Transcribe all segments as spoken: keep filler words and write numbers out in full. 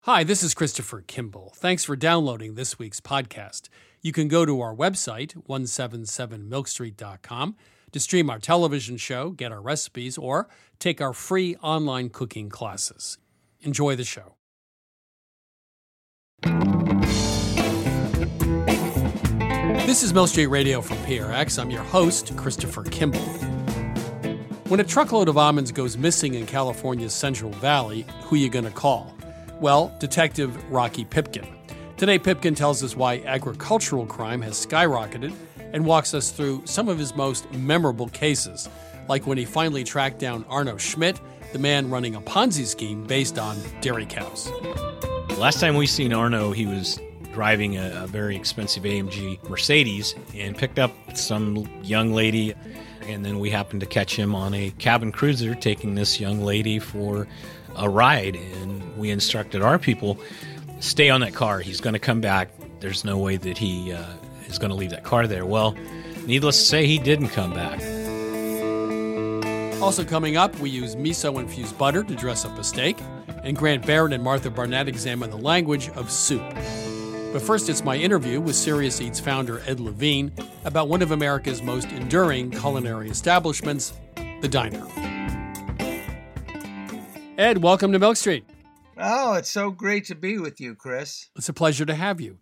Hi, this is Christopher Kimball. Thanks for downloading this week's podcast. You can go to our website, one seventy-seven milk street dot com, to stream our television show, get our recipes, or take our free online cooking classes. Enjoy the show. This is Milk Street Radio from P R X. I'm your host, Christopher Kimball. When a truckload of almonds goes missing in California's Central Valley, who you going to call? Well, Detective Rocky Pipkin. Today, Pipkin tells us why agricultural crime has skyrocketed and walks us through some of his most memorable cases, like when he finally tracked down Arno Schmidt, the man running a Ponzi scheme based on dairy cows. Last time we seen Arno, he was driving a, a very expensive A M G Mercedes and picked up some young lady, and then we happened to catch him on a cabin cruiser taking this young lady for a ride, and we instructed our people, stay on that car. He's going to come back. There's no way that he uh, is going to leave that car there. Well, needless to say, he didn't come back. Also coming up, we use miso-infused butter to dress up a steak, and Grant Barrett and Martha Barnett examine the language of soup. But first, it's my interview with Serious Eats founder Ed Levine about one of America's most enduring culinary establishments, the diner. Ed, welcome to Milk Street. Oh, it's so great to be with you, Chris. It's a pleasure to have you.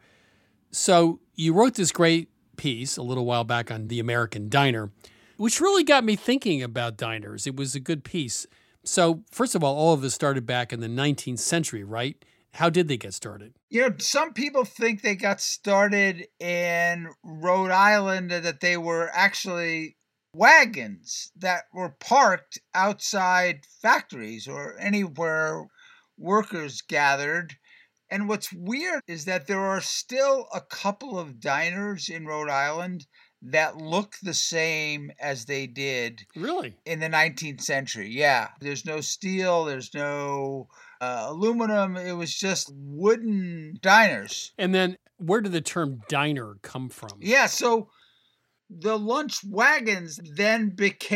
So you wrote this great piece a little while back on the American diner, which really got me thinking about diners. It was a good piece. So first of all, all of this started back in the nineteenth century, right? How did they get started? You know, some people think they got started in Rhode Island and that they were actually wagons that were parked outside factories or anywhere workers gathered. And what's weird is that there are still a couple of diners in Rhode Island that look the same as they did Really? in the nineteenth century. Yeah, there's no steel, there's no uh, aluminum. It was just wooden diners. And then where did the term diner come from? Yeah, so the lunch wagons then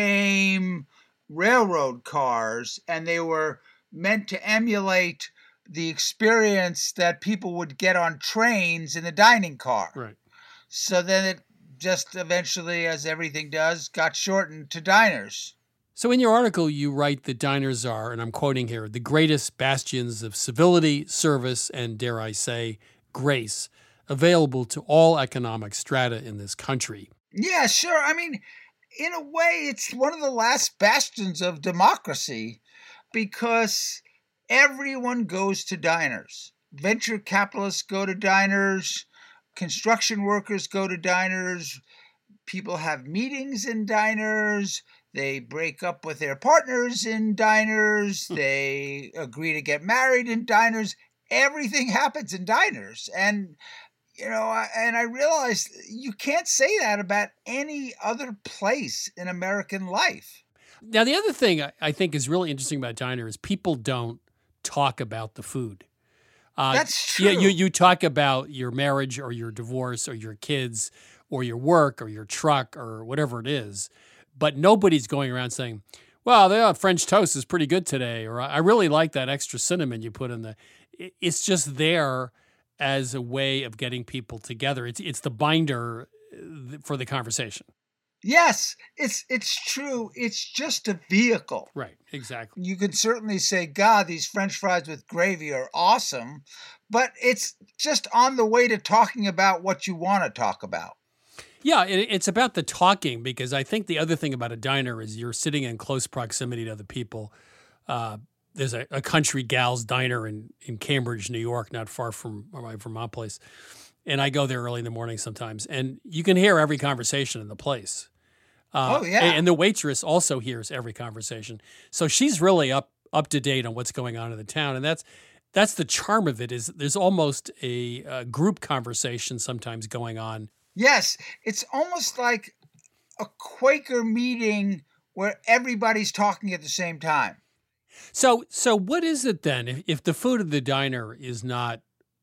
became railroad cars, and they were meant to emulate the experience that people would get on trains in the dining car. Right. So then it just eventually, as everything does, got shortened to diners. So in your article, you write that diners are, and I'm quoting here, the greatest bastions of civility, service, and, dare I say, grace, available to all economic strata in this country. Yeah, sure. I mean, in a way, it's one of the last bastions of democracy because everyone goes to diners. Venture capitalists go to diners. Construction workers go to diners. People have meetings in diners. They break up with their partners in diners. They agree to get married in diners. Everything happens in diners. And You know, and I realized you can't say that about any other place in American life. Now, the other thing I think is really interesting about diner is people don't talk about the food. Uh, That's true. Yeah, you, you talk about your marriage or your divorce or your kids or your work or your truck or whatever it is, but nobody's going around saying, well, the French toast is pretty good today, or I really like that extra cinnamon you put in the... It's just there as a way of getting people together. It's it's the binder for the conversation. Yes, it's it's true. It's just a vehicle. Right, exactly. You can certainly say, God, these French fries with gravy are awesome, but it's just on the way to talking about what you want to talk about. Yeah, it, it's about the talking, because I think the other thing about a diner is you're sitting in close proximity to other people. Uh, There's a, a country gal's diner in, in Cambridge, New York, not far from my Vermont place. And I go there early in the morning sometimes. And you can hear every conversation in the place. Uh, oh, yeah. And, and the waitress also hears every conversation. So she's really up up to date on what's going on in the town. And that's that's the charm of it, is there's almost a, a group conversation sometimes going on. Yes, it's almost like a Quaker meeting where everybody's talking at the same time. So so what is it then, if, if the food of the diner is not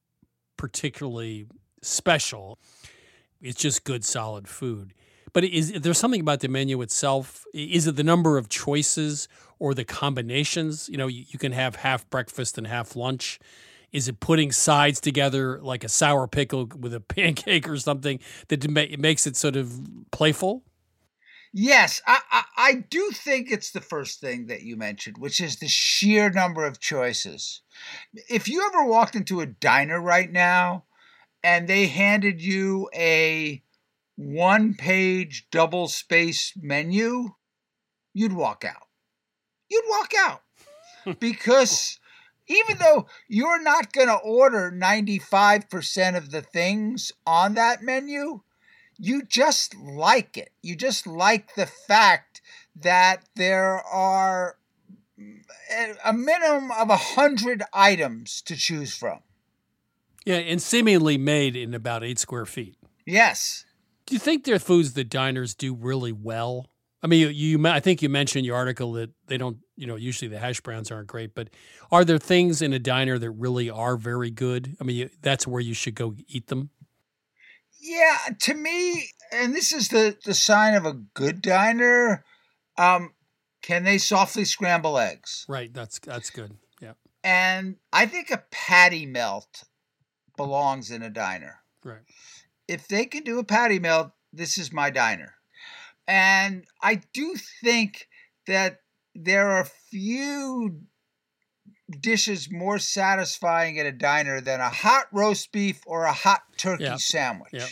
particularly special, it's just good, solid food, but is, is there something about the menu itself? Is it the number of choices or the combinations? You know, you, you can have half breakfast and half lunch. Is it putting sides together like a sour pickle with a pancake or something that ma- makes it sort of playful? Yes, I, I, I do think it's the first thing that you mentioned, which is the sheer number of choices. If you ever walked into a diner right now and they handed you a one-page double-spaced menu, you'd walk out. You'd walk out. Because even though you're not going to order ninety-five percent of the things on that menu, you just like it. You just like the fact that there are a minimum of one hundred items to choose from. Yeah, and seemingly made in about eight square feet. Yes. Do you think there are foods that diners do really well? I mean, you, you I think you mentioned in your article that they don't, you know, usually the hash browns aren't great, but are there things in a diner that really are very good? I mean, you, that's where you should go eat them? Yeah, to me, and this is the, the sign of a good diner, um, can they softly scramble eggs? Right, that's that's good, yeah. And I think a patty melt belongs in a diner. Right. If they can do a patty melt, this is my diner. And I do think that there are few dishes more satisfying at a diner than a hot roast beef or a hot turkey Yep. sandwich. Yep.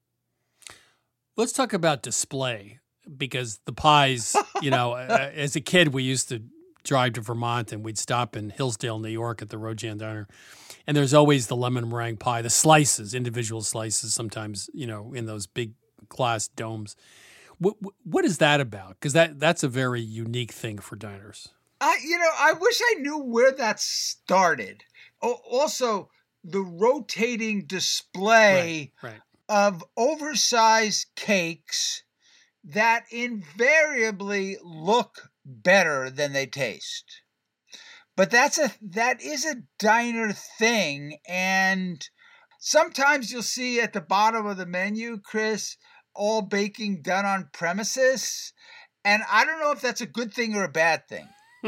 Let's talk about display, because the pies, you know, as a kid, we used to drive to Vermont and we'd stop in Hillsdale, New York at the Rojan Diner. And there's always the lemon meringue pie, the slices, individual slices, sometimes, you know, in those big glass domes. What, what is that about? Because that, that's a very unique thing for diners. I, you know, I wish I knew where that started. Oh, also, the rotating display Right, right. of oversized cakes that invariably look better than they taste. But that's a that is a diner thing, and sometimes you'll see at the bottom of the menu, Chris, all baking done on premises, and I don't know if that's a good thing or a bad thing.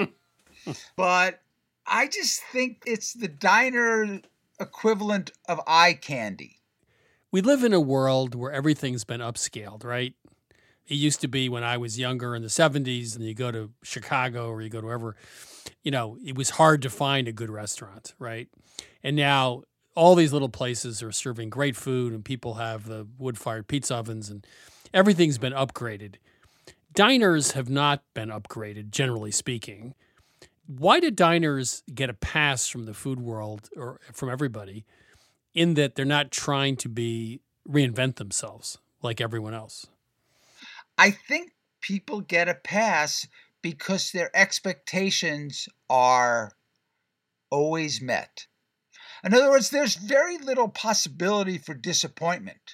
But I just think it's the diner equivalent of eye candy. We live in a world where everything's been upscaled, right? It used to be when I was younger in the seventies and you go to Chicago or you go to wherever, you know, it was hard to find a good restaurant, right? And now all these little places are serving great food and people have the wood-fired pizza ovens and everything's been upgraded. Diners have not been upgraded, generally speaking. Why do diners get a pass from the food world or from everybody in that they're not trying to be reinvent themselves like everyone else? I think people get a pass because their expectations are always met. In other words, there's very little possibility for disappointment.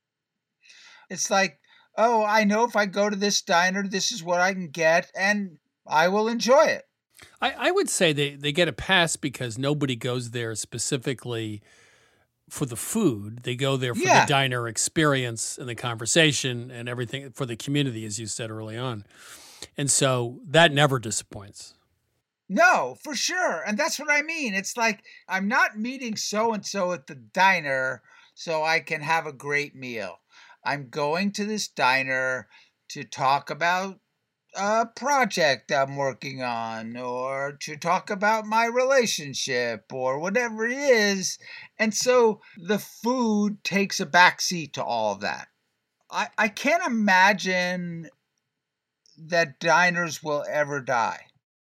It's like, oh, I know if I go to this diner, this is what I can get, and I will enjoy it. I, I would say they, they get a pass because nobody goes there specifically for the food. They go there for Yeah. the diner experience and the conversation and everything for the community, as you said early on. And so that never disappoints. No, for sure. And that's what I mean. It's like, I'm not meeting so-and-so at the diner so I can have a great meal. I'm going to this diner to talk about a project I'm working on or to talk about my relationship or whatever it is. And so the food takes a backseat to all of that. I, I can't imagine that diners will ever die.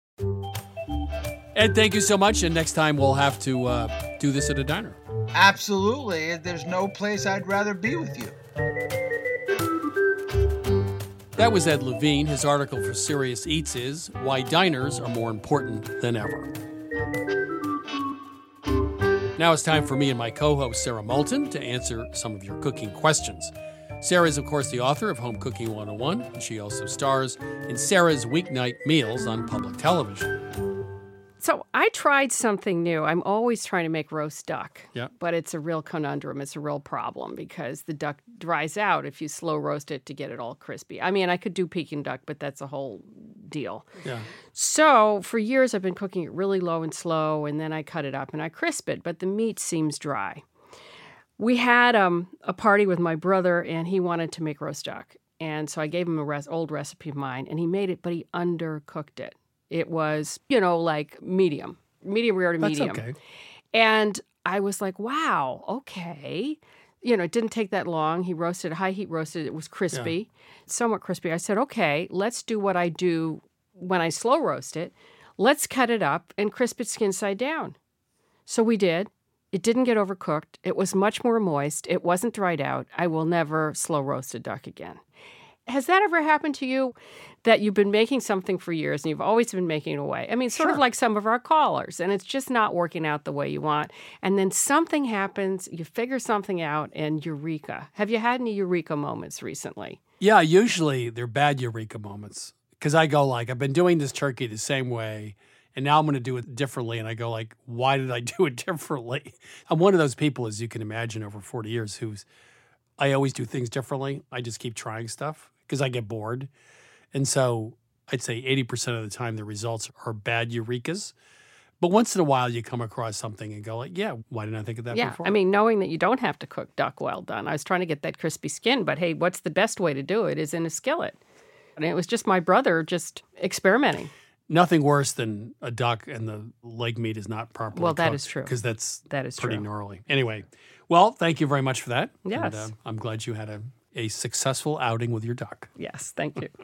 Ed, thank you so much. And next time we'll have to uh, do this at a diner. Absolutely. There's no place I'd rather be with you. That was Ed Levine. His article for Serious Eats is Why Diners Are More Important Than Ever. Now it's time for me and my co-host Sarah Moulton to answer some of your cooking questions. Sarah is, of course, the author of Home Cooking one oh one, and she also stars in Sarah's Weeknight Meals on public television. So I tried something new. I'm always trying to make roast duck, Yeah. but it's a real conundrum. It's a real problem because the duck dries out if you slow roast it to get it all crispy. I mean, I could do Peking duck, but that's a whole deal. Yeah. So for years, I've been cooking it really low and slow, and then I cut it up and I crisp it, but the meat seems dry. We had um, a party with my brother, and he wanted to make roast duck. And so I gave him an res- old recipe of mine, and he made it, but he undercooked it. It was, you know, like medium, medium rare to That's medium. okay. And I was like, wow, okay. You know, it didn't take that long. He roasted, high heat roasted. It was crispy, somewhat crispy. I said, okay, let's do what I do when I slow roast it. Let's cut it up and crisp it skin side down. So we did. It didn't get overcooked. It was much more moist. It wasn't dried out. I will never slow roast a duck again. Has that ever happened to you, that you've been making something for years and you've always been making it away? I mean, sort Sure. of like some of our callers, and it's just not working out the way you want. And then something happens, you figure something out, and eureka. Have you had any eureka moments recently? Yeah, usually they're bad eureka moments because I go like, I've been doing this turkey the same way, and now I'm going to do it differently. And I go like, why did I do it differently? I'm one of those people, as you can imagine, over forty years, who's I always do things differently. I just keep trying stuff because I get bored. And so I'd say eighty percent of the time the results are bad eurekas. But once in a while you come across something and go like, yeah, why didn't I think of that Yeah, before? I mean, knowing that you don't have to cook duck well done. I was trying to get that crispy skin, but hey, what's the best way to do it is in a skillet. And it was just my brother just experimenting. Nothing worse than a duck and the leg meat is not properly Well, that cooked, is true. because that's That is pretty true. gnarly. Anyway, well, thank you very much for that. Yes. And, uh, I'm glad you had a, a successful outing with your duck. Yes, thank you.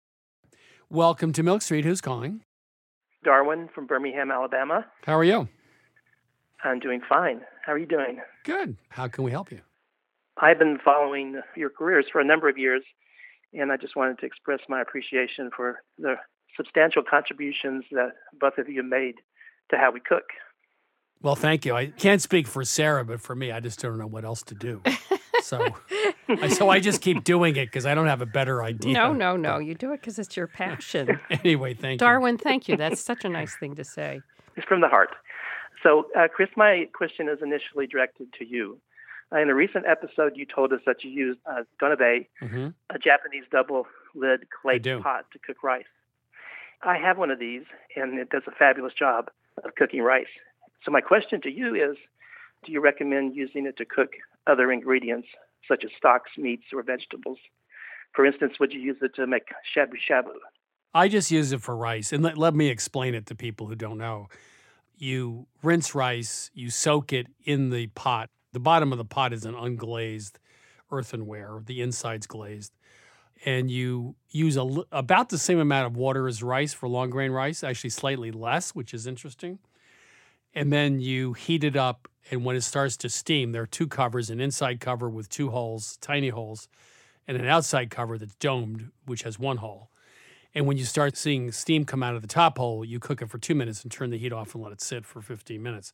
Welcome to Milk Street. Who's calling? Darwin from Birmingham, Alabama. How are you? I'm doing fine. How are you doing? Good. How can we help you? I've been following your careers for a number of years, and I just wanted to express my appreciation for the substantial contributions that both of you made to how we cook. Well, thank you. I can't speak for Sarah, but for me, I just don't know what else to do. So, I- so I just keep doing it because I don't have a better idea. No, no, no. You do it because it's your passion. Anyway, thank Darwin, thank you. That's such a nice thing to say. It's from the heart. So, uh, Chris, my question is initially directed to you. Uh, in a recent episode, you told us that you used uh, donabe, you. hmm a Japanese double-lid clay I do. pot to cook rice. I have one of these, and it does a fabulous job of cooking rice. So my question to you is, do you recommend using it to cook other ingredients, such as stocks, meats, or vegetables? For instance, would you use it to make shabu shabu? I just use it for rice. And let, let me explain it to people who don't know. You rinse rice, you soak it in the pot. The bottom of the pot is an unglazed earthenware. The inside's glazed. And you use a, li- about the same amount of water as rice for long grain rice, actually slightly less, which is interesting. And then you heat it up, and when it starts to steam, there are two covers, an inside cover with two holes, tiny holes, and an outside cover that's domed, which has one hole. And when you start seeing steam come out of the top hole, you cook it for two minutes and turn the heat off and let it sit for fifteen minutes.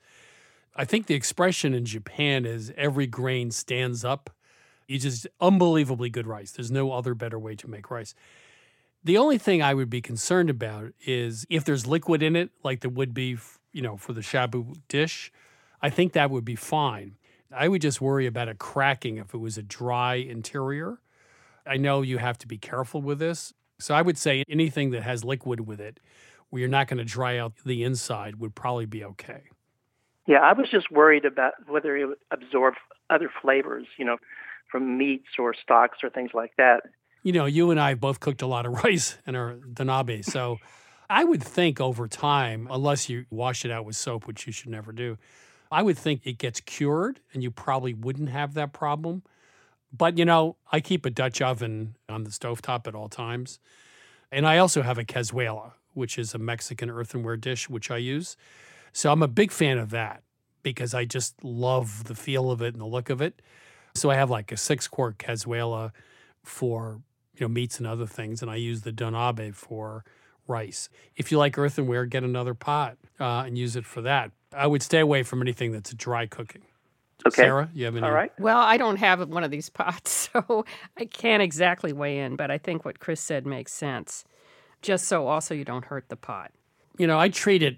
I think the expression in Japan is every grain stands up. You just unbelievably good rice. There's no other better way to make rice. The only thing I would be concerned about is if there's liquid in it, like there would be, you know, for the shabu dish, I think that would be fine. I would just worry about it cracking if it was a dry interior. I know you have to be careful with this. So I would say anything that has liquid with it, where you're not going to dry out the inside, would probably be okay. Yeah, I was just worried about whether it would absorb other flavors, you know, from meats or stocks or things like that. You know, you and I have both cooked a lot of rice in our donabe. So I would think over time, unless you wash it out with soap, which you should never do, I would think it gets cured and you probably wouldn't have that problem. But, you know, I keep a Dutch oven on the stovetop at all times. And I also have a cazuela, which is a Mexican earthenware dish, which I use. So I'm a big fan of that because I just love the feel of it and the look of it. So I have like a six-quart cazuela for, you know, meats and other things, and I use the donabe for rice. If you like earthenware, get another pot uh, and use it for that. I would stay away from anything that's dry cooking. Okay. Sarah, you have any? All right. Well, I don't have one of these pots, so I can't exactly weigh in, but I think what Chris said makes sense. Just so also you don't hurt the pot. You know, I treat it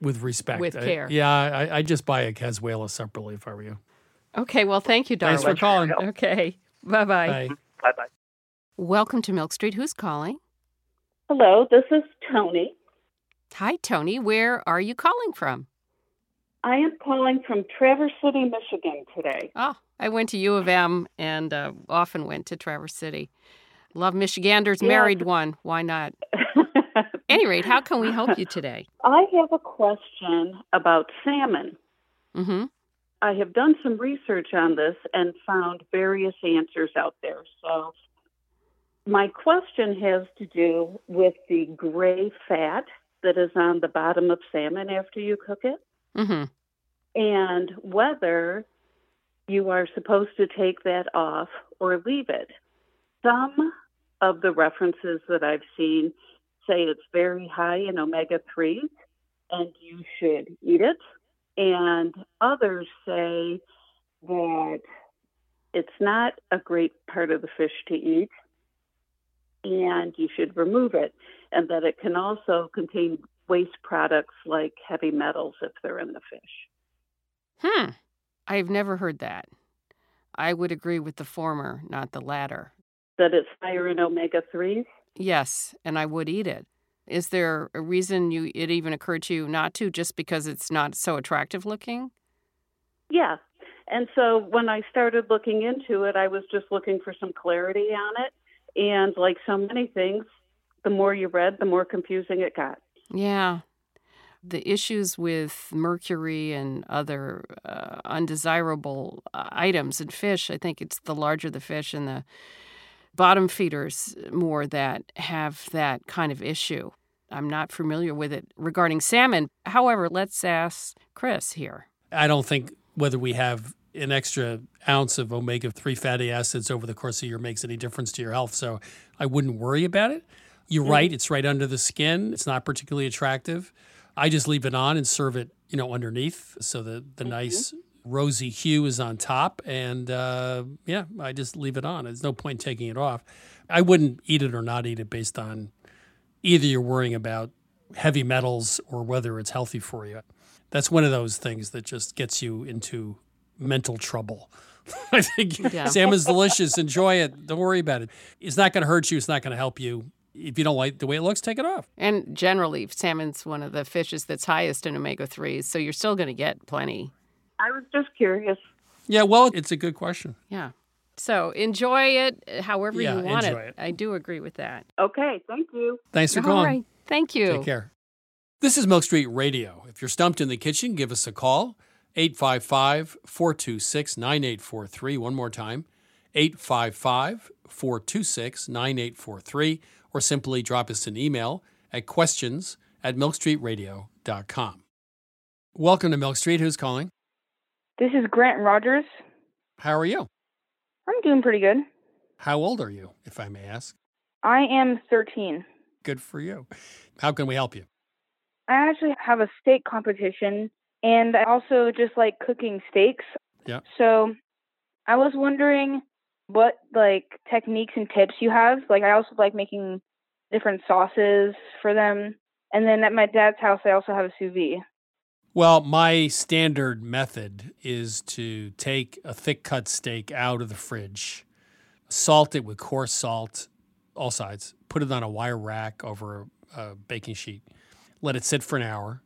With respect. With I- care. yeah, I, I just buy a Cazuela separately if I were you. Okay, well, thank you, Darwin. Thanks for calling. Okay, bye-bye. Bye. Bye-bye. Welcome to Milk Street. Who's calling? Hello, this is Tony. Hi, Tony. Where are you calling from? I am calling from Traverse City, Michigan today. Oh, I went to U of M and uh, often went to Traverse City. Love Michiganders, Yeah. married one. Why not? Any rate, how can we help you today? I have a question about salmon. Mm-hmm. I have done some research on this and found various answers out there. So my question has to do with the gray fat that is on the bottom of salmon after you cook it, Mm-hmm. and whether you are supposed to take that off or leave it. Some of the references that I've seen say it's very high in omega threes and you should eat it. And others say that it's not a great part of the fish to eat and you should remove it, and that it can also contain waste products like heavy metals if they're in the fish. Hmm. I've never heard that. I would agree with the former, not the latter. That it's higher in omega threes? Yes, and I would eat it. Is there a reason you it even occurred to you not to, just because it's not so attractive looking? Yeah. And so when I started looking into it, I was just looking for some clarity on it. And like so many things, the more you read, the more confusing it got. Yeah. The issues with mercury and other uh, undesirable uh, items in fish, I think it's the larger the fish and the bottom feeders more that have that kind of issue. I'm not familiar with it regarding salmon. However, let's ask Chris here. I don't think whether we have an extra ounce of omega three fatty acids over the course of a year makes any difference to your health, so I wouldn't worry about it. You're mm-hmm. right, it's right under the skin. It's not particularly attractive. I just leave it on and serve it, you know, underneath, so the, the mm-hmm. nice rosy hue is on top, and uh, yeah, I just leave it on. There's no point in taking it off. I wouldn't eat it or not eat it based on either you're worrying about heavy metals or whether it's healthy for you. That's one of those things that just gets you into mental trouble. I think yeah. salmon's delicious. Enjoy it. Don't worry about it. It's not going to hurt you. It's not going to help you. If you don't like the way it looks, take it off. And generally, salmon's one of the fishes that's highest in omega threes, so you're still going to get plenty. I was just curious. Yeah, well, it's a good question. Yeah. So enjoy it however yeah, you want enjoy it. it. I do agree with that. Okay, thank you. Thanks for All calling. right. Thank you. Take care. This is Milk Street Radio. If you're stumped in the kitchen, give us a call. eight five five, four two six, nine eight four three. One more time, eight five five, four two six, nine eight four three. Or simply drop us an email at questions at milk street radio dot com. Welcome to Milk Street. Who's calling? This is Grant Rogers. How are you? I'm doing pretty good. How old are you, if I may ask? I am thirteen. Good for you. How can we help you? I actually have a steak competition, and I also just like cooking steaks. Yeah. So I was wondering what like techniques and tips you have. Like I also like making different sauces for them. And then at my dad's house, I also have a sous vide. Well, my standard method is to take a thick cut steak out of the fridge, salt it with coarse salt, all sides, put it on a wire rack over a, a baking sheet, let it sit for an hour,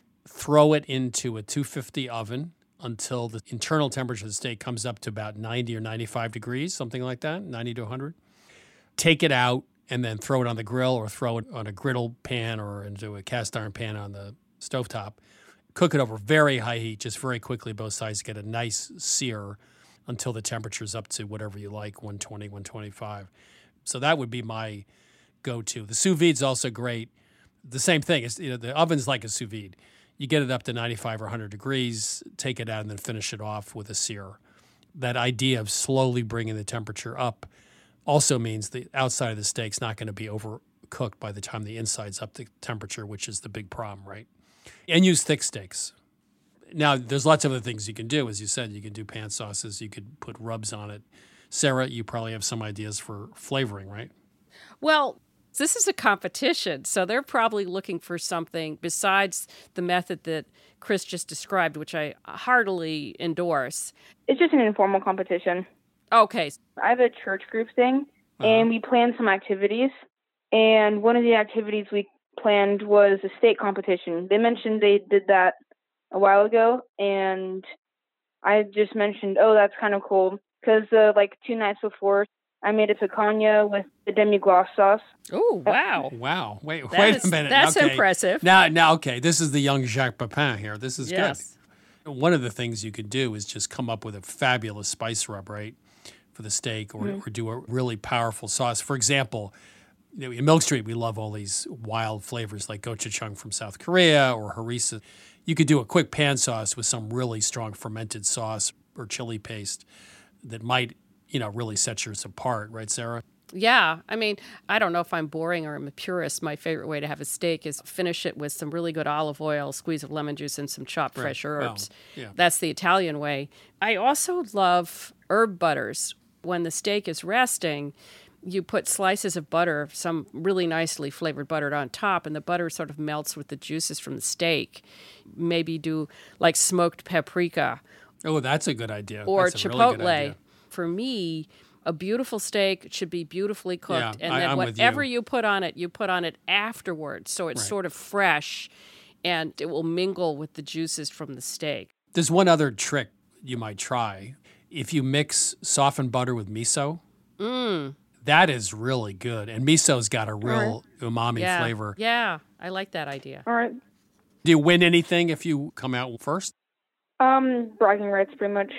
throw it into a two fifty oven until the internal temperature of the steak comes up to about ninety or ninety-five degrees, something like that, ninety to one hundred. Take it out and then throw it on the grill or throw it on a griddle pan or into a cast iron pan on the stovetop. Cook it over very high heat, just very quickly, both sides get a nice sear until the temperature's up to whatever you like, one twenty, one twenty-five. So that would be my go-to. The sous vide's also great. The same thing. It's, you know, the oven's like a sous vide. You get it up to ninety-five or one hundred degrees, take it out, and then finish it off with a sear. That idea of slowly bringing the temperature up also means the outside of the steak's not going to be overcooked by the time the inside's up to temperature, which is the big problem, right? And use thick steaks. Now, there's lots of other things you can do. As you said, you can do pan sauces. You could put rubs on it. Sarah, you probably have some ideas for flavoring, right? Well, This is a competition, so they're probably looking for something besides the method that Chris just described, which I heartily endorse. It's just an informal competition. Okay. I have a church group thing, uh-huh. and we planned some activities. And one of the activities we planned was a steak competition. They mentioned they did that a while ago, and I just mentioned, oh, that's kind of cool. Because uh, like two nights before, I made a picanha with the demi-glace sauce. Oh, wow. Wow. Wait, that wait is, a minute. That's okay. impressive. Now, now, okay, this is the young Jacques Pepin here. This is yes. good. One of the things you could do is just come up with a fabulous spice rub, right, for the steak, or, mm-hmm. or do a really powerful sauce. For example, you know, in Milk Street, we love all these wild flavors like gochujang from South Korea or harissa. You could do a quick pan sauce with some really strong fermented sauce or chili paste that might, you know, really set yours apart, right, Sarah? Yeah. I mean, I don't know if I'm boring or I'm a purist. My favorite way to have a steak is finish it with some really good olive oil, squeeze of lemon juice, and some chopped right. fresh herbs. Well, yeah. That's the Italian way. I also love herb butters. When the steak is resting, you put slices of butter, some really nicely flavored butter on top, and the butter sort of melts with the juices from the steak. Maybe do like smoked paprika. Oh, that's a good idea. Or that's a chipotle. Really good idea. For me, a beautiful steak should be beautifully cooked. Yeah, and I, then I'm whatever with you. you put on it, you put on it afterwards. So it's right. sort of fresh and it will mingle with the juices from the steak. There's one other trick you might try. If you mix softened butter with miso, mm. that is really good. And miso's got a real right. umami yeah. flavor. Yeah, I like that idea. All right. Do you win anything if you come out first? Um, bragging rights, pretty much.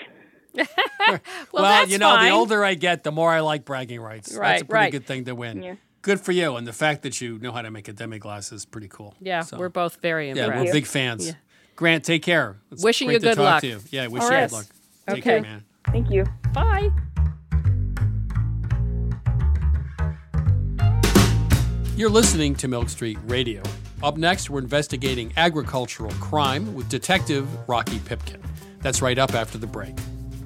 well, well that's you know, fine. the older I get, the more I like bragging rights. Right, that's a pretty right. good thing to win. Yeah. Good for you. And the fact that you know how to make a demi-glace is pretty cool. Yeah, so, we're both very impressed. Yeah, we're big fans. Yeah. Grant, take care. It's Wishing great you to good talk luck. To you. Yeah, wish All you right. good luck. Take Okay. care, man. Thank you. Bye. You're listening to Milk Street Radio. Up next, we're investigating agricultural crime with Detective Rocky Pipkin. That's right up after the break.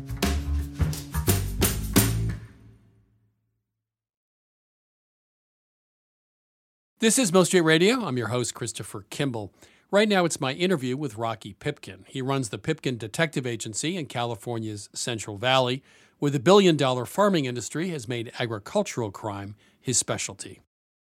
This is Milk Street Radio. I'm your host, Christopher Kimball. Right now, it's my interview with Rocky Pipkin. He runs the Pipkin Detective Agency in California's Central Valley, where the billion-dollar farming industry has made agricultural crime his specialty.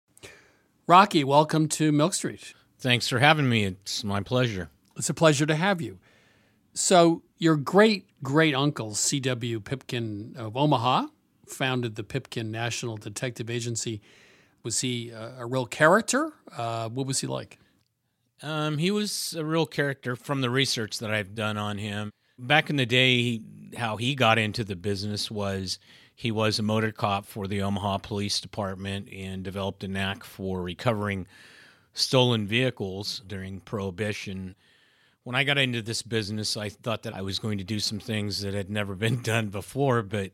Rocky, welcome to Milk Street. Thanks for having me. It's my pleasure. It's a pleasure to have you. So your great-great-uncle, C W Pipkin of Omaha, founded the Pipkin National Detective Agency. Was he a, a real character? Uh, what was he like? Um, he was a real character from the research that I've done on him. Back in the day, how he got into the business was he was a motor cop for the Omaha Police Department and developed a knack for recovering stolen vehicles during Prohibition. When I got into this business, I thought that I was going to do some things that had never been done before, but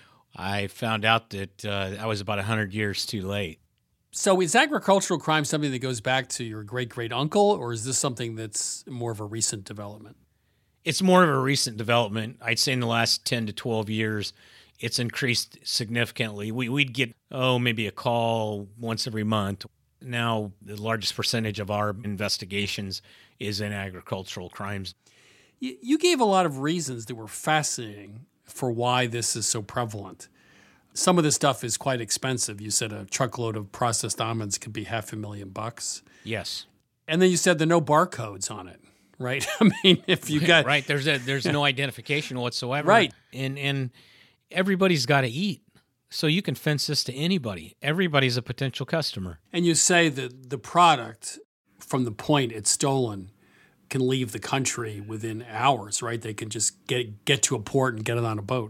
I found out that uh, I was about one hundred years too late. So is agricultural crime something that goes back to your great-great-uncle, or is this something that's more of a recent development? It's more of a recent development. I'd say in the last ten to twelve years, it's increased significantly. We, we'd get, oh, maybe a call once every month. Now, the largest percentage of our investigations is in agricultural crimes. You, you gave a lot of reasons that were fascinating for why this is so prevalent. Some of this stuff is quite expensive. You said a truckload of processed almonds could be half a million bucks. Yes. And then you said there are no barcodes on it, right? I mean, if you got... Right, there's a, there's no identification whatsoever. Right. And, and everybody's got to eat. So you can fence this to anybody. Everybody's a potential customer. And you say that the product, from the point it's stolen, can leave the country within hours, right? They can just get get to a port and get it on a boat.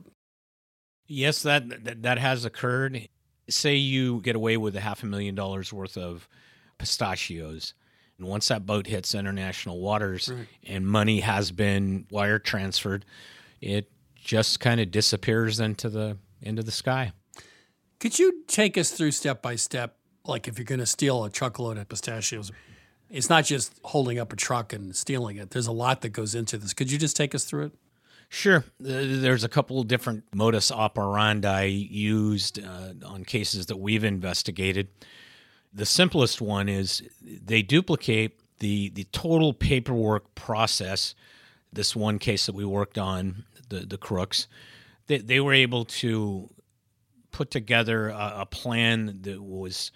Yes, that, that that has occurred. Say you get away with a half a million dollars worth of pistachios. And once that boat hits international waters right. and money has been wire transferred, it just kind of disappears into the into the sky. Could you take us through step by step, like if you're going to steal a truckload of pistachios? It's not just holding up a truck and stealing it. There's a lot that goes into this. Could you just take us through it? Sure. There's a couple of different modus operandi used uh, on cases that we've investigated. The simplest one is they duplicate the, the total paperwork process. This one case that we worked on, the, the crooks, they, they were able to put together a, a plan that was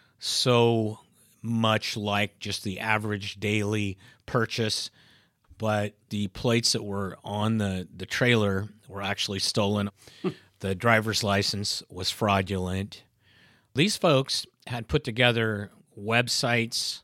so much like just the average daily purchase, but the plates that were on the, the trailer were actually stolen. The driver's license was fraudulent. These folks had put together websites,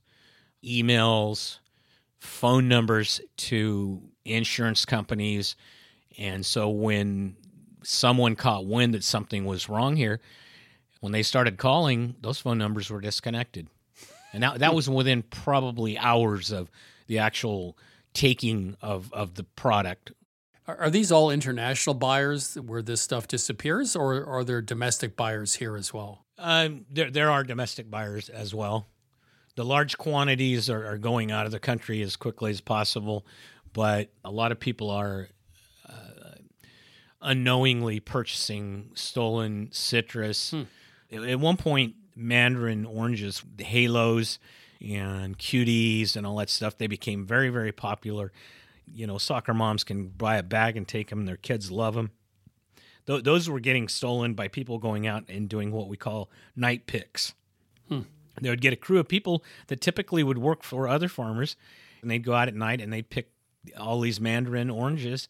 emails, phone numbers to insurance companies. And so when someone caught wind that something was wrong here, when they started calling, those phone numbers were disconnected. And that, that was within probably hours of the actual taking of, of the product. Are, are these all international buyers where this stuff disappears, or are there domestic buyers here as well? Um, there, there are domestic buyers as well. The large quantities are, are going out of the country as quickly as possible, but a lot of people are uh, unknowingly purchasing stolen citrus. Hmm. At, at one point, mandarin oranges, the halos and cuties and all that stuff, they became very, very popular. You know, soccer moms can buy a bag and take them. Their kids love them. Th- those were getting stolen by people going out and doing what we call night picks. Hmm. They would get a crew of people that typically would work for other farmers, and they'd go out at night and they'd pick all these mandarin oranges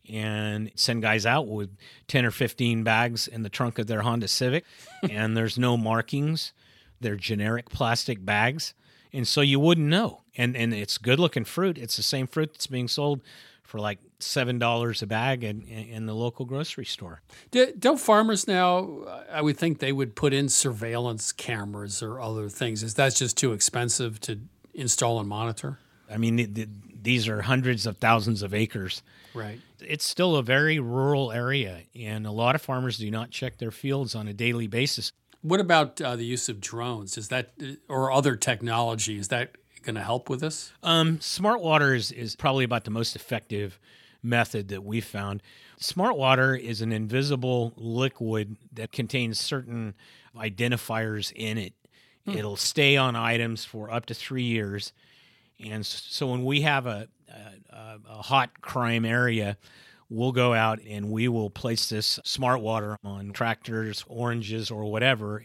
and send guys out with ten or fifteen bags in the trunk of their Honda Civic, and there's no markings. They're generic plastic bags, and so you wouldn't know. And and it's good-looking fruit. It's the same fruit that's being sold for like seven dollars a bag in, in the local grocery store. Do, don't farmers now, I would think they would put in surveillance cameras or other things. Is that just too expensive to install and monitor? I mean, the, the, these are hundreds of thousands of acres. Right. It's still a very rural area, and a lot of farmers do not check their fields on a daily basis. What about uh, the use of drones? Is that, or other technology, is that going to help with this? Um, smart water is, is probably about the most effective method that we've found. Smart water is an invisible liquid that contains certain identifiers in it. Hmm. It'll stay on items for up to three years. And so when we have a, a, a hot crime area, we'll go out and we will place this smart water on tractors, oranges, or whatever.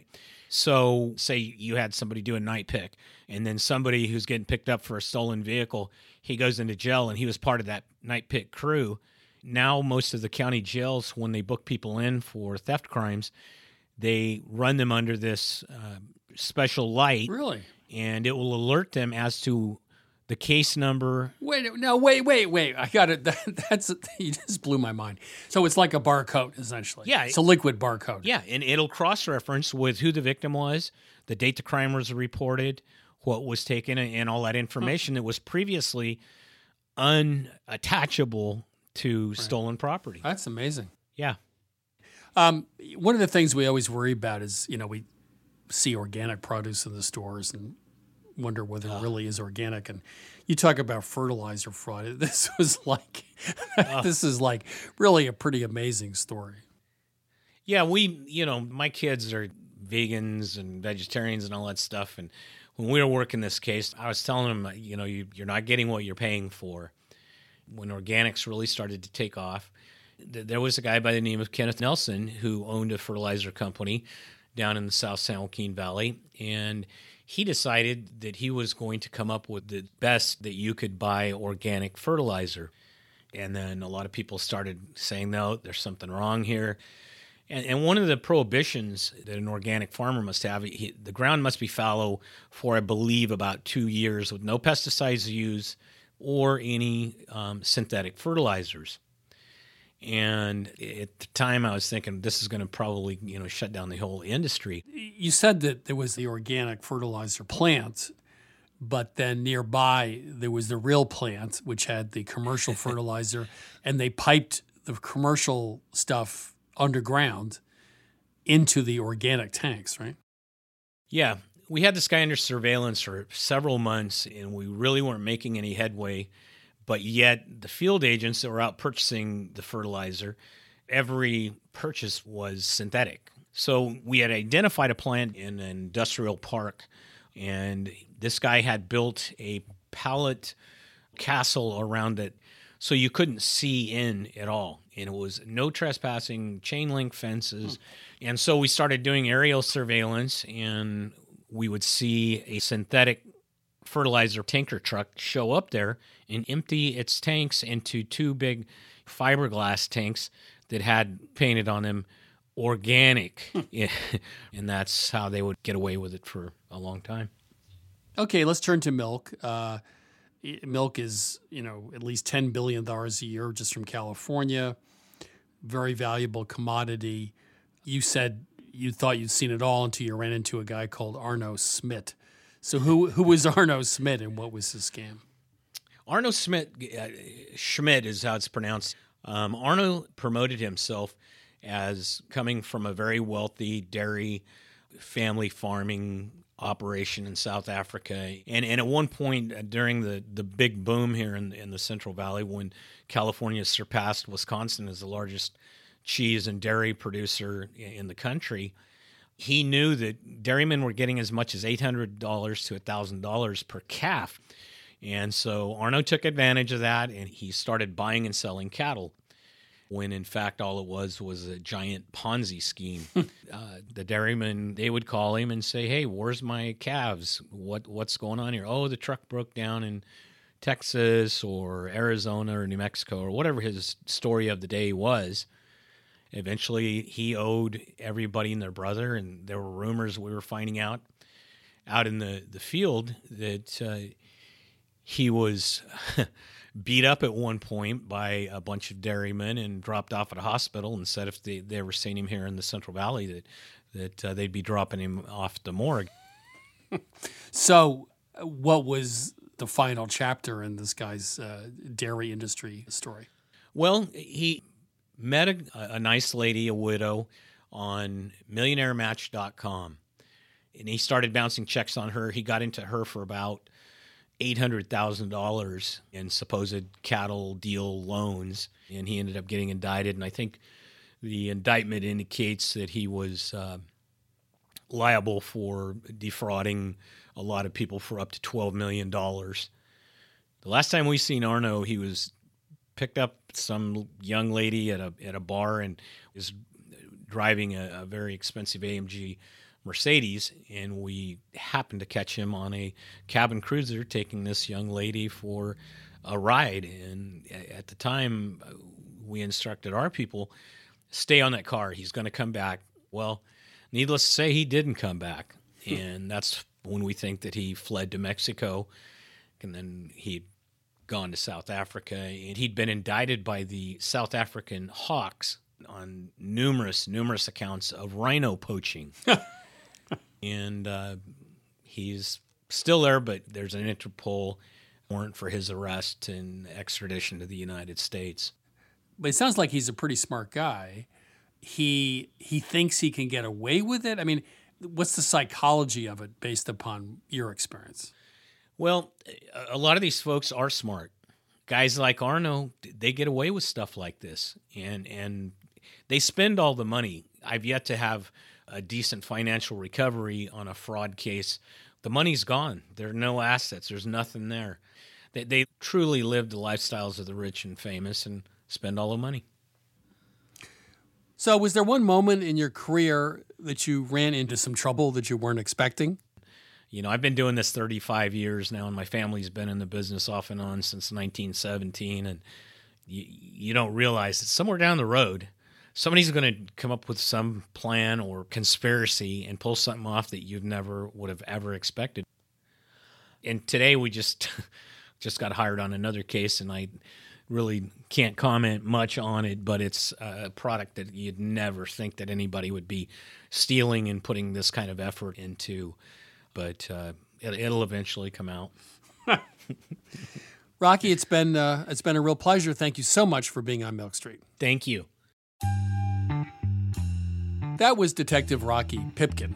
So say you had somebody do a night pick, and then somebody who's getting picked up for a stolen vehicle, he goes into jail and he was part of that night pick crew. Now most of the county jails, when they book people in for theft crimes, they run them under this uh, special light. Really? And it will alert them as to the case number. Wait, no, wait, wait, wait. I got it. That, that's, you just blew my mind. So it's like a barcode, essentially. Yeah. It's a liquid barcode. Yeah, and it'll cross-reference with who the victim was, the date the crime was reported, what was taken, and all that information huh. that was previously unattachable to right. stolen property. That's amazing. Yeah. Um, one of the things we always worry about is, you know, we see organic produce in the stores and wonder whether it really is organic. And you talk about fertilizer fraud. This was like, uh, this is like really a pretty amazing story. Yeah, we, you know, my kids are vegans and vegetarians and all that stuff. And when we were working this case, I was telling them, you know, you, you're not getting what you're paying for. When organics really started to take off, th- there was a guy by the name of Kenneth Nelson who owned a fertilizer company down in the South San Joaquin Valley. And he decided that he was going to come up with the best that you could buy organic fertilizer. And then a lot of people started saying, no, there's something wrong here. And, and one of the prohibitions that an organic farmer must have, he, the ground must be fallow for, I believe, about two years with no pesticides used or any um, synthetic fertilizers. And at the time, I was thinking this is going to probably, you know, shut down the whole industry. You said that there was the organic fertilizer plant, but then nearby there was the real plant, which had the commercial fertilizer, and they piped the commercial stuff underground into the organic tanks, right? Yeah. We had this guy under surveillance for several months, and we really weren't making any headway. But yet the field agents that were out purchasing the fertilizer, every purchase was synthetic. So we had identified a plant in an industrial park And this guy had built a pallet castle around it so you couldn't see in at all. And it was no trespassing, chain link fences. Hmm. And so we started doing aerial surveillance, and we would see a synthetic fertilizer tanker truck show up there and empty its tanks into two big fiberglass tanks that had painted on them organic. And that's how they would get away with it for a long time. Okay, let's turn to milk. Uh, milk is, you know, at least ten billion dollars a year just from California. Very valuable commodity. You said you thought you'd seen it all until you ran into a guy called Arno Schmidt. So who who was Arno Schmidt, and what was his scam? Arno Schmidt, uh, Schmidt is how it's pronounced. Um, Arno promoted himself as coming from a very wealthy dairy family farming operation in South Africa. And and at one point uh, during the, the big boom here in, in the Central Valley, when California surpassed Wisconsin as the largest cheese and dairy producer in the country, he knew that dairymen were getting as much as eight hundred dollars to one thousand dollars per calf. And so Arno took advantage of that, and he started buying and selling cattle, when in fact all it was was a giant Ponzi scheme. uh, the dairymen, they would call him and say, hey, where's my calves? What What's going on here? Oh, the truck broke down in Texas or Arizona or New Mexico, or whatever his story of the day was. Eventually, he owed everybody and their brother, and there were rumors we were finding out out in the, the field that uh, he was beat up at one point by a bunch of dairymen and dropped off at a hospital, and said if they, they were seeing him here in the Central Valley that, that uh, they'd be dropping him off at the morgue. So what was the final chapter in this guy's uh, dairy industry story? Well, he met a, a nice lady, a widow, on millionaire match dot com. And he started bouncing checks on her. He got into her for about eight hundred thousand dollars in supposed cattle deal loans. And he ended up getting indicted. And I think the indictment indicates that he was uh, liable for defrauding a lot of people for up to twelve million dollars. The last time we seen Arno, he was picked up some young lady at a at a bar and was driving a, a very expensive A M G Mercedes, and we happened to catch him on a cabin cruiser taking this young lady for a ride. And at the time, we instructed our people, stay on that car. He's going to come back. Well, needless to say, he didn't come back. And that's when we think that he fled to Mexico, and then he'd gone to South Africa. And he'd been indicted by the South African Hawks on numerous, numerous accounts of rhino poaching. And uh, he's still there, but there's an Interpol warrant for his arrest and extradition to the United States. But it sounds like he's a pretty smart guy. He he thinks he can get away with it. I mean, what's the psychology of it based upon your experience? Well, a lot of these folks are smart. Guys like Arno, they get away with stuff like this, and and they spend all the money. I've yet to have a decent financial recovery on a fraud case. The money's gone. There are no assets. There's nothing there. They, they truly live the lifestyles of the rich and famous and spend all the money. So was there one moment in your career that you ran into some trouble that you weren't expecting? You know, I've been doing this thirty-five years now, and my family's been in the business off and on since nineteen seventeen, and you, you don't realize that somewhere down the road, somebody's going to come up with some plan or conspiracy and pull something off that you never would have ever expected. And today we just just got hired on another case, and I really can't comment much on it, but it's a product that you'd never think that anybody would be stealing and putting this kind of effort into. But uh, it, it'll eventually come out. Rocky, it's been uh, it's been a real pleasure. Thank you so much for being on Milk Street. Thank you. That was Detective Rocky Pipkin.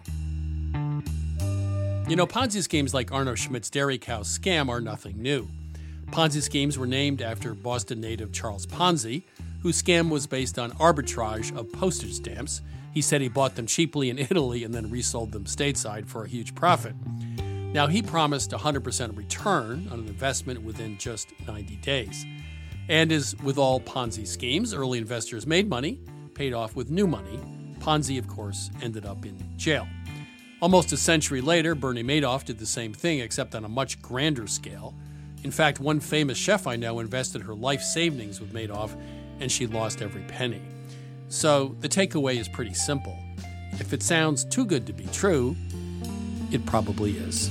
You know, Ponzi schemes like Arno Schmidt's dairy cow scam are nothing new. Ponzi schemes were named after Boston native Charles Ponzi, whose scam was based on arbitrage of postage stamps. He said he bought them cheaply in Italy and then resold them stateside for a huge profit. Now, he promised a one hundred percent return on an investment within just ninety days. And as with all Ponzi schemes, early investors made money, paid off with new money. Ponzi, of course, ended up in jail. Almost a century later, Bernie Madoff did the same thing, except on a much grander scale. In fact, one famous chef I know invested her life savings with Madoff, and she lost every penny. So the takeaway is pretty simple. If it sounds too good to be true, it probably is.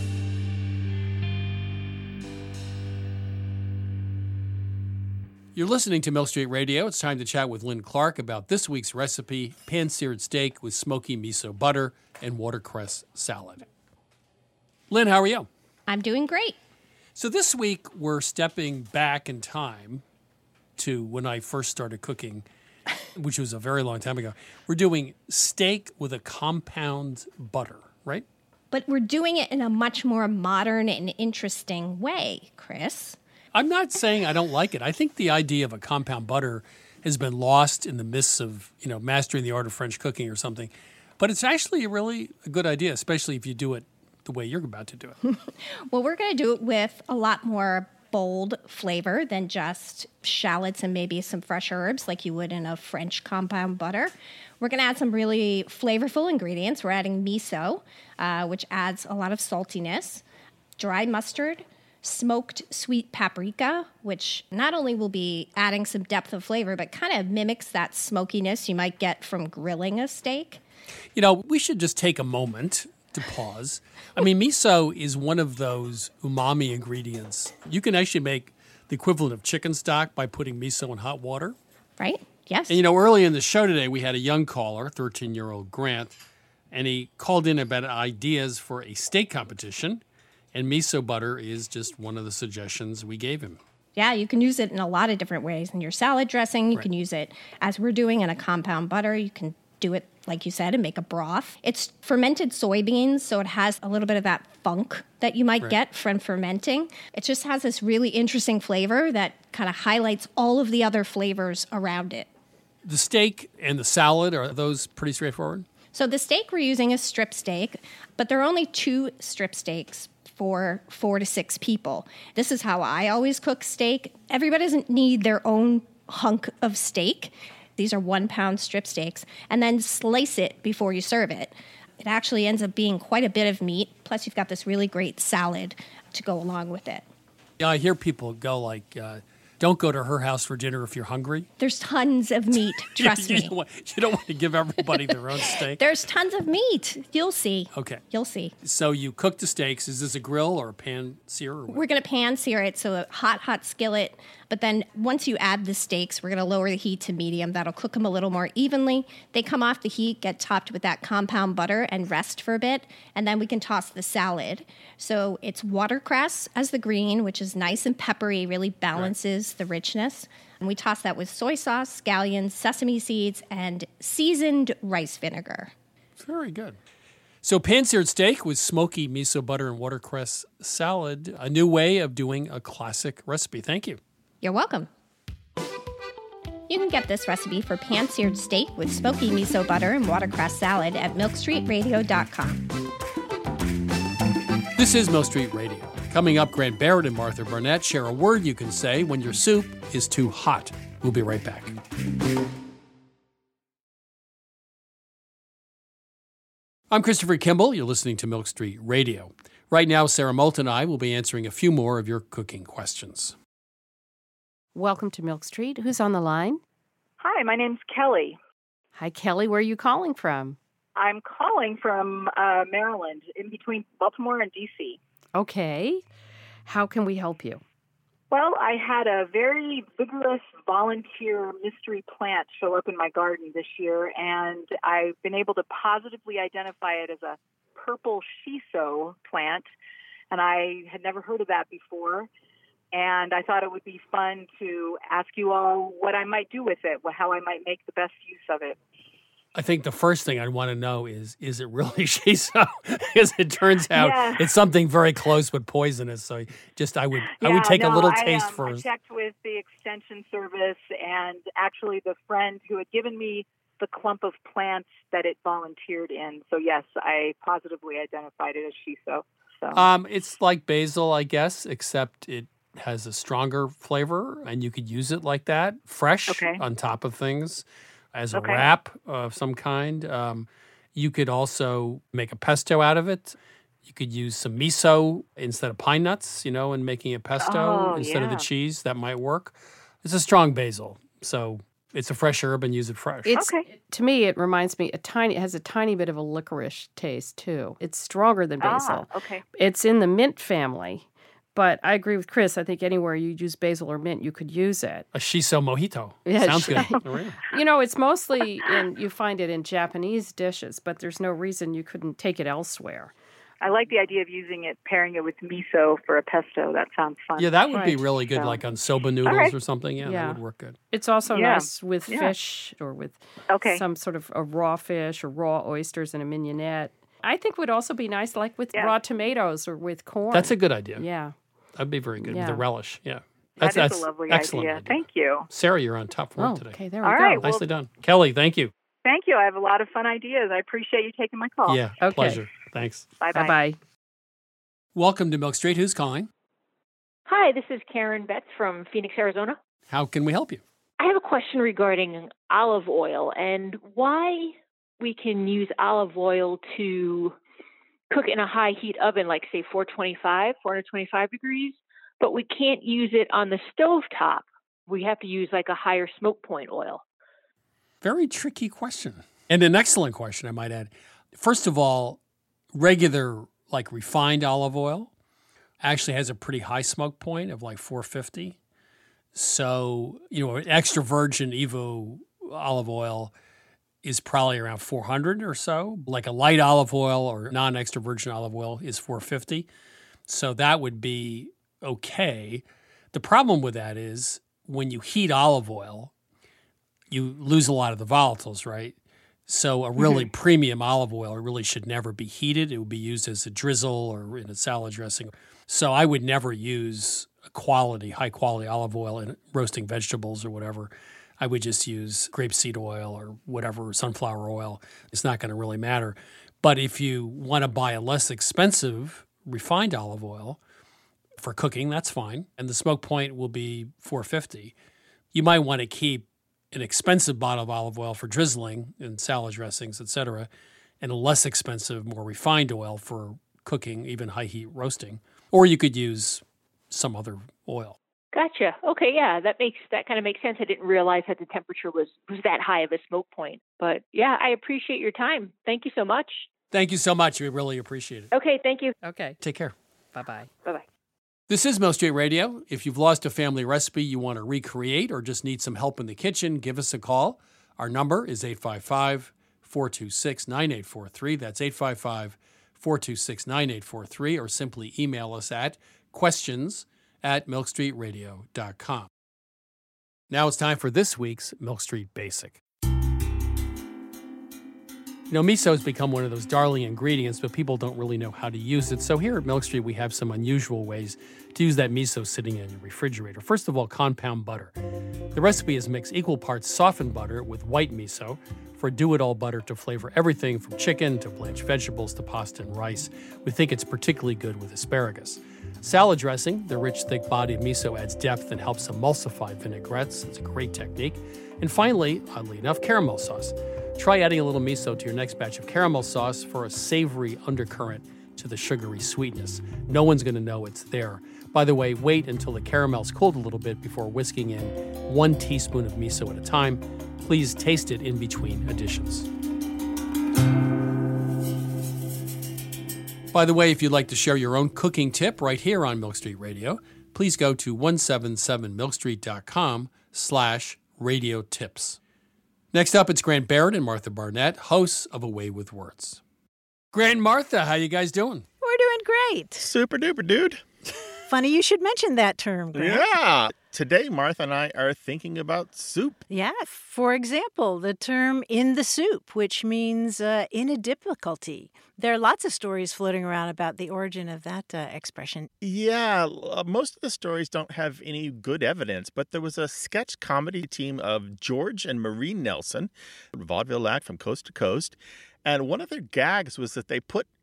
You're listening to Milk Street Radio. It's time to chat with Lynn Clark about this week's recipe, pan-seared steak with smoky miso butter and watercress salad. Lynn, how are you? I'm doing great. So this week, we're stepping back in time to when I first started cooking, which was a very long time ago. We're doing steak with a compound butter, right? But we're doing it in a much more modern and interesting way, Chris. I'm not saying I don't like it. I think the idea of a compound butter has been lost in the mists of, you know, mastering the art of French cooking or something. But it's actually a really a good idea, especially if you do it the way you're about to do it. Well, we're going to do it with a lot more bold flavor than just shallots and maybe some fresh herbs like you would in a French compound butter. We're going to add some really flavorful ingredients. We're adding miso, uh, which adds a lot of saltiness, dry mustard, smoked sweet paprika, which not only will be adding some depth of flavor, but kind of mimics that smokiness you might get from grilling a steak. You know, we should just take a moment to pause. I mean, miso is one of those umami ingredients. You can actually make the equivalent of chicken stock by putting miso in hot water. Right? Yes. And, you know, early in the show today, we had a young caller, thirteen-year-old Grant, and he called in about ideas for a steak competition. And miso butter is just one of the suggestions we gave him. Yeah, you can use it in a lot of different ways. In your salad dressing, you Right. can use it, as we're doing, in a compound butter. You can do it, like you said, and make a broth. It's fermented soybeans, so it has a little bit of that funk that you might Right. get from fermenting. It just has this really interesting flavor that kind of highlights all of the other flavors around it. The steak and the salad, are those pretty straightforward? So the steak we're using is strip steak, but there are only two strip steaks for four to six people. This is how I always cook steak. Everybody doesn't need their own hunk of steak. These are one pound strip steaks, and then slice it before you serve it. It actually ends up being quite a bit of meat. Plus you've got this really great salad to go along with it. Yeah, I hear people go like, uh, don't go to her house for dinner if you're hungry. There's tons of meat, trust you, me. Don't want, you don't want to give everybody their own steak. There's tons of meat. You'll see. Okay. You'll see. So you cook the steaks. Is this a grill or a pan sear? Or what? We're going to pan sear it, so a hot, hot skillet. But then once you add the steaks, we're going to lower the heat to medium. That'll cook them a little more evenly. They come off the heat, get topped with that compound butter, and rest for a bit. And then we can toss the salad. So it's watercress as the green, which is nice and peppery, really balances right. the richness. And we toss that with soy sauce, scallions, sesame seeds, and seasoned rice vinegar. Very good. So pan-seared steak with smoky miso butter and watercress salad, a new way of doing a classic recipe. Thank you. You're welcome. You can get this recipe for pan-seared steak with smoky miso butter and watercress salad at milk street radio dot com. This is Milk Street Radio. Coming up, Grant Barrett and Martha Burnett share a word you can say when your soup is too hot. We'll be right back. I'm Christopher Kimball. You're listening to Milk Street Radio. Right now, Sarah Moulton and I will be answering a few more of your cooking questions. Welcome to Milk Street. Who's on the line? Hi, my name's Kelly. Hi, Kelly. Where are you calling from? I'm calling from uh, Maryland, in between Baltimore and D C. Okay. How can we help you? Well, I had a very vigorous volunteer mystery plant show up in my garden this year, and I've been able to positively identify it as a purple shiso plant, and I had never heard of that before. And I thought it would be fun to ask you all what I might do with it, how I might make the best use of it. I think the first thing I'd want to know is, is it really shiso? Because it turns out yeah. it's something very close but poisonous. So just I would yeah, I would take no, a little I, taste um, first. I checked with the extension service, and actually the friend who had given me the clump of plants that it volunteered in. So yes, I positively identified it as shiso. So Um, it's like basil, I guess, except it has a stronger flavor, and you could use it like that, fresh Okay. on top of things as a Okay. wrap of some kind. Um, you could also make a pesto out of it. You could use some miso instead of pine nuts, you know, in making a pesto Oh, instead of the yeah. cheese. That might work. It's a strong basil, so it's a fresh herb and use it fresh. It's Okay. to me, it reminds me a tiny. It has a tiny bit of a licorice taste too. It's stronger than basil. Ah, okay. It's in the mint family, but I agree with Chris. I think anywhere you use basil or mint, you could use it. A shiso mojito. Yeah, Sounds shi- good. Oh, yeah. You know, it's mostly in. You find it in Japanese dishes, but there's no reason you couldn't take it elsewhere. I like the idea of using it, pairing it with miso for a pesto. That sounds fun. Yeah, that would be Right. really good, So- like on soba noodles right. or something. Yeah, Yeah. that would work good. It's also Yeah. nice with Yeah. fish or with Okay. some sort of a raw fish or raw oysters in a mignonette. I think would also be nice, like with Yeah. raw tomatoes or with corn. That's a good idea. yeah. That'd be very good with Yeah. the relish. Yeah. That That's, is that's a lovely excellent idea. Thank you. Sarah, you're on top form Oh, today. okay. There we All go. right, well- Nicely done. Kelly, thank you. Thank you. I have a lot of fun ideas. I appreciate you taking my call. Yeah, Okay. pleasure. Thanks. Bye-bye. Bye bye. Welcome to Milk Street. Who's calling? Hi, this is Karen Betts from Phoenix, Arizona. How can we help you? I have a question regarding olive oil and why we can use olive oil to cook in a high heat oven, like say four twenty-five, four twenty-five degrees, but we can't use it on the stove top. We have to use like a higher smoke point oil. Very tricky question. And an excellent question, I might add. First of all, regular, like refined olive oil actually has a pretty high smoke point of like four fifty. So, you know, extra virgin Evo olive oil is probably around four hundred or so. Like a light olive oil or non-extra virgin olive oil is four fifty. So that would be okay. The problem with that is when you heat olive oil, you lose a lot of the volatiles, right? So a really Mm-hmm. premium olive oil really should never be heated. It would be used as a drizzle or in a salad dressing. So I would never use a quality, high quality olive oil in roasting vegetables or whatever. I would just use grapeseed oil or whatever, sunflower oil. It's not going to really matter. But if you want to buy a less expensive refined olive oil for cooking, that's fine. And the smoke point will be four fifty. You might want to keep an expensive bottle of olive oil for drizzling and salad dressings, et cetera, and a less expensive, more refined oil for cooking, even high heat roasting. Or you could use some other oil. Gotcha. Okay, yeah, that makes that kind of makes sense. I didn't realize that the temperature was was that high of a smoke point. But yeah, I appreciate your time. Thank you so much. Thank you so much. We really appreciate it. Okay, thank you. Okay. Take care. Bye bye. Bye-bye. This is Milk Street Radio. If you've lost a family recipe you want to recreate or just need some help in the kitchen, give us a call. Our number is eight five five, four two six, nine eight four three. That's eight five five, four two six, nine eight four three, or simply email us at questions at milk street radio dot com. Now it's time for this week's Milk Street Basic. You know, miso has become one of those darling ingredients, but people don't really know how to use it. So here at Milk Street, we have some unusual ways to use that miso sitting in your refrigerator. First of all, compound butter. The recipe is mix equal parts softened butter with white miso for do-it-all butter to flavor everything from chicken to blanched vegetables to pasta and rice. We think it's particularly good with asparagus. Salad dressing, the rich, thick body of miso adds depth and helps emulsify vinaigrettes. It's a great technique. And finally, oddly enough, caramel sauce. Try adding a little miso to your next batch of caramel sauce for a savory undercurrent to the sugary sweetness. No one's going to know it's there. By the way, wait until the caramel's cooled a little bit before whisking in one teaspoon of miso at a time. Please taste it in between additions. By the way, if you'd like to share your own cooking tip right here on Milk Street Radio, please go to one seventy-seven milk street dot com slash radio tips. Next up, it's Grant Barrett and Martha Barnett, hosts of A Way with Words. Grant and Martha, how you guys doing? We're doing great. Super duper, dude. Funny you should mention that term, Grant. Yeah. Today, Martha and I are thinking about soup. Yeah. For example, the term in the soup, which means uh, in a difficulty. There are lots of stories floating around about the origin of that uh, expression. Yeah, uh, most of the stories don't have any good evidence, but there was a sketch comedy team of George and Marie Nelson, vaudeville act from coast to coast, and one of their gags was that they put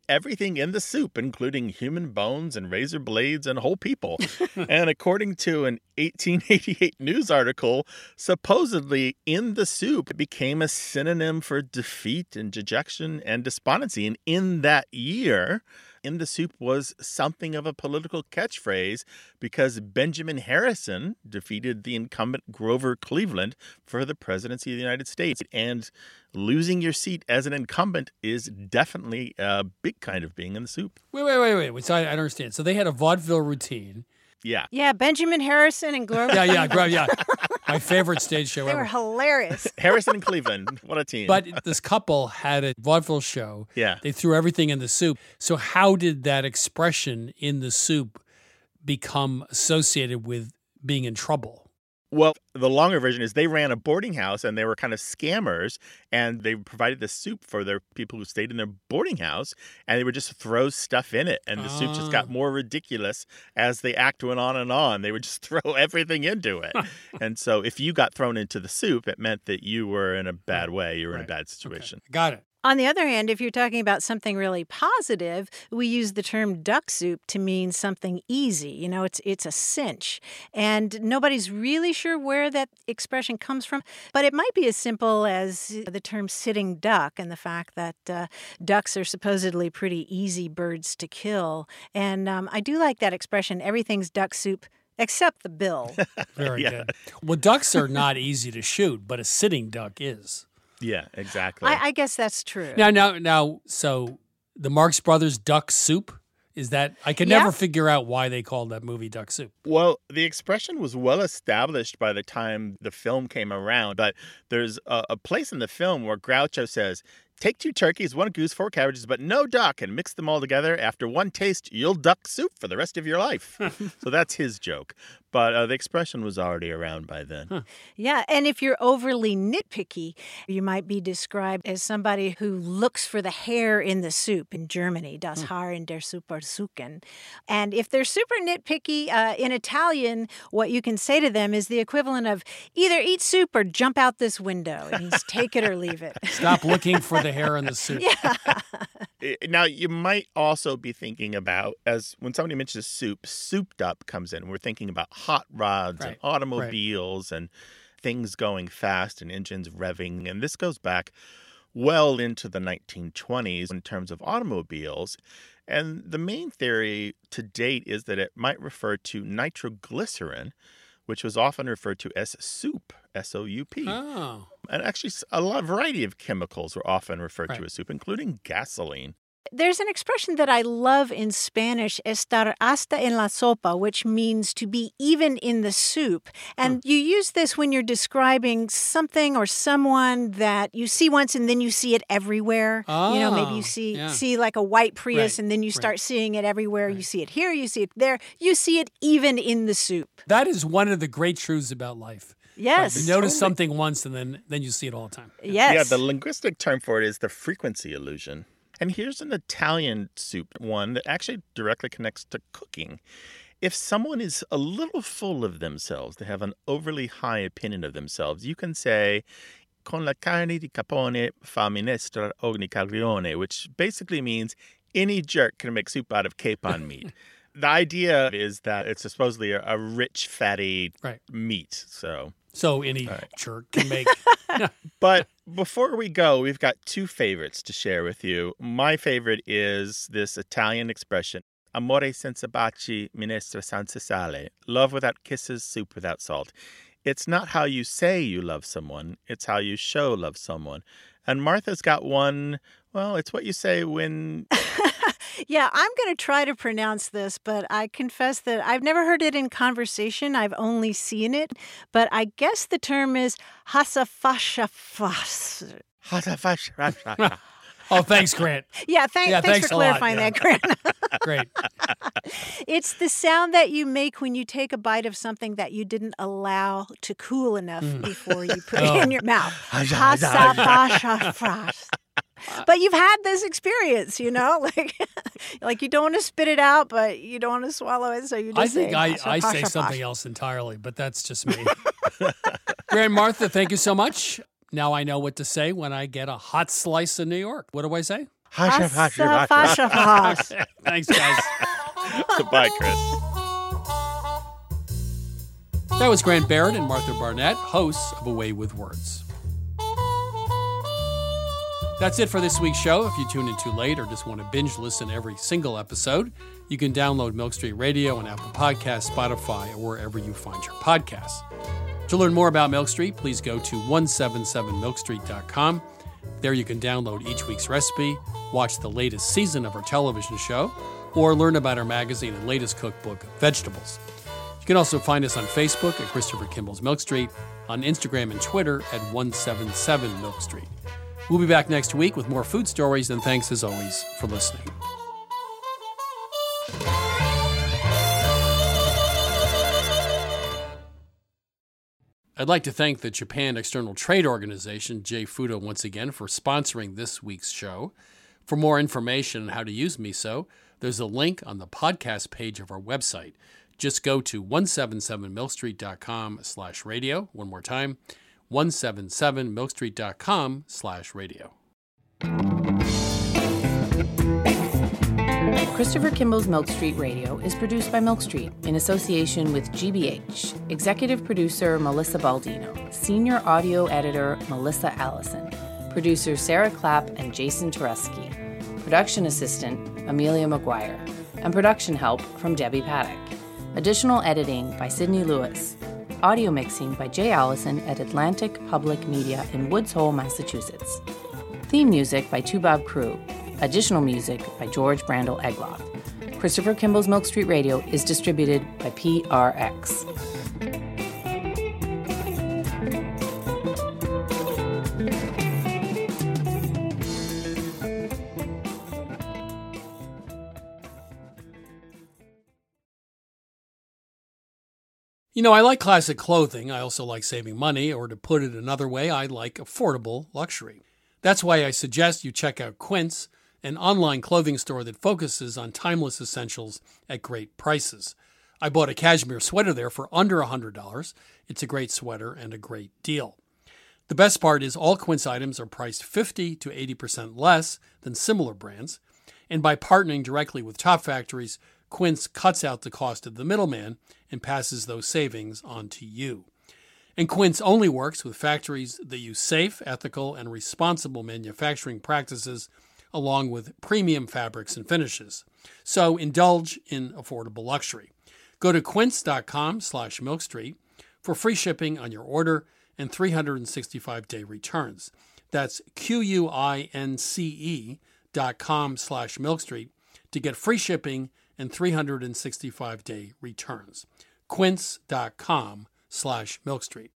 everything in the soup, including human bones and razor blades and whole people. And according to an eighteen eighty-eight news article, supposedly in the soup became a synonym for defeat and dejection and despondency. And in that year, in the soup was something of a political catchphrase because Benjamin Harrison defeated the incumbent Grover Cleveland for the presidency of the United States. And losing your seat as an incumbent is definitely a big kind of being in the soup. Wait, wait, wait, wait. wait. So I, I don't understand. So they had a vaudeville routine. Yeah. Yeah, Benjamin Harrison and Gloria. Yeah, yeah, Gro- yeah. My favorite stage show They ever. were hilarious. Harrison and Cleveland. What a team. But this couple had a vaudeville show. Yeah. They threw everything in the soup. So how did that expression in the soup become associated with being in trouble? Well, the longer version is they ran a boarding house and they were kind of scammers, and they provided the soup for their people who stayed in their boarding house, and they would just throw stuff in it, and the soup just got more ridiculous as the act went on and on. They would just throw everything into it. And so if you got thrown into the soup, it meant that you were in a bad way. You were right. in a bad situation. Okay. Got it. On the other hand, if you're talking about something really positive, we use the term duck soup to mean something easy. You know, it's it's a cinch. And nobody's really sure where that expression comes from. But it might be as simple as the term sitting duck and the fact that uh, ducks are supposedly pretty easy birds to kill. And um, I do like that expression, everything's duck soup. Except the bill. Very yeah. good. Well, ducks are not easy to shoot, but a sitting duck is. Yeah, exactly. I, I guess that's true. Now, now, now, so the Marx Brothers Duck Soup, is that, I can Yeah. never figure out why they called that movie Duck Soup. Well, the expression was well established by the time the film came around, but there's a, a place in the film where Groucho says, take two turkeys, one goose, four cabbages, but no duck, and mix them all together. After one taste, you'll duck soup for the rest of your life. So that's his joke. But uh, the expression was already around by then. Huh. Yeah, and if you're overly nitpicky, you might be described as somebody who looks for the hair in the soup in Germany, das Haar in der Suppe suchen. And if they're super nitpicky, uh, in Italian, what you can say to them is the equivalent of either eat soup or jump out this window. It means take it or leave it. Stop looking for the hair in the soup. Yeah. Now, you might also be thinking about, as when somebody mentions soup, souped up comes in. We're thinking about hot rods Right, and automobiles and things going fast and engines revving. And this goes back well into the nineteen twenties in terms of automobiles. And the main theory to date is that it might refer to nitroglycerin, which was often referred to as soup, S O U P. Oh. And actually, a lot, variety of chemicals were often referred Right. to as soup, including gasoline. There's an expression that I love in Spanish, estar hasta en la sopa, which means to be even in the soup. And you use this when you're describing something or someone that you see once and then you see it everywhere. Oh, you know, maybe you see yeah. see like a white Prius Right, and then you right. start seeing it everywhere. You Right. see it here, you see it there. You see it even in the soup. That is one of the great truths about life. Yes. You notice totally. something once and then, then you see it all the time. Yes. Yeah, the linguistic term for it is the frequency illusion. And here's an Italian soup one that actually directly connects to cooking. If someone is a little full of themselves, they have an overly high opinion of themselves, you can say, con la carne di capone fa minestra ogni caglione, which basically means any jerk can make soup out of capon meat. The idea is that it's supposedly a, a rich, fatty Right. meat. So, So any right. jerk can make. But before we go, we've got two favorites to share with you. My favorite is this Italian expression, amore senza baci, minestra senza sale. Love without kisses, soup without salt. It's not how you say you love someone, it's how you show love someone. And Martha's got one, well, it's what you say when... Yeah, I'm going to try to pronounce this, but I confess that I've never heard it in conversation. I've only seen it. But I guess the term is hasafashafas. Oh, thanks, Grant. Yeah, thank, Yeah, thanks, thanks for a lot, clarifying yeah. that, Grant. Great. It's the sound that you make when you take a bite of something that you didn't allow to cool enough before you put Oh. it in your mouth. Hasafashafas. But you've had this experience, you know, like like you don't want to spit it out, but you don't want to swallow it, so you just I think say, I, "Pasha, I say pasha, something pasha." else entirely, but that's just me. Grant, Martha, thank you so much. Now I know what to say when I get a hot slice in New York. What do I say? Hush, hush, hush, hush, hush. Thanks, guys. Bye, Chris. That was Grant Barrett and Martha Barnett, hosts of A Way with Words. That's it for this week's show. If you tune in too late or just want to binge listen every single episode, you can download Milk Street Radio on Apple Podcasts, Spotify, or wherever you find your podcasts. To learn more about Milk Street, please go to one seven seven milk street dot com. There you can download each week's recipe, watch the latest season of our television show, or learn about our magazine and latest cookbook, Vegetables. You can also find us on Facebook at Christopher Kimball's Milk Street, on Instagram and Twitter at one seven seven milk street. We'll be back next week with more food stories, and thanks as always for listening. I'd like to thank the Japan External Trade Organization, J FUDO, once again for sponsoring this week's show. For more information on how to use miso, there's a link on the podcast page of our website. Just go to one seven seven milk street dot com slash radio. One more time, one seven seven milk street dot com slash radio. Christopher Kimball's Milk Street Radio is produced by Milk Street in association with G B H, executive producer Melissa Baldino, senior audio editor Melissa Allison, producers Sarah Clapp and Jason Tereski, production assistant Amelia McGuire, and production help from Debbie Paddock. Additional editing by Sydney Lewis. Audio mixing by Jay Allison at Atlantic Public Media in Woods Hole, Massachusetts. Theme music by Toubab Crew. Additional music by George Brandel Egloff. Christopher Kimball's Milk Street Radio is distributed by P R X. You know, I like classic clothing. I also like saving money, or to put it another way, I like affordable luxury. That's why I suggest you check out Quince, an online clothing store that focuses on timeless essentials at great prices. I bought a cashmere sweater there for under one hundred dollars. It's a great sweater and a great deal. The best part is all Quince items are priced fifty to eighty percent less than similar brands. And by partnering directly with top factories, Quince cuts out the cost of the middleman and passes those savings on to you. And Quince only works with factories that use safe, ethical, and responsible manufacturing practices along with premium fabrics and finishes. So indulge in affordable luxury. Go to quince.com slash milkstreet for free shipping on your order and three hundred sixty-five day returns. That's Q-U-I-N-C-E dot com slash milkstreet to get free shipping and three hundred sixty-five day returns. Quince.com slash milkstreet.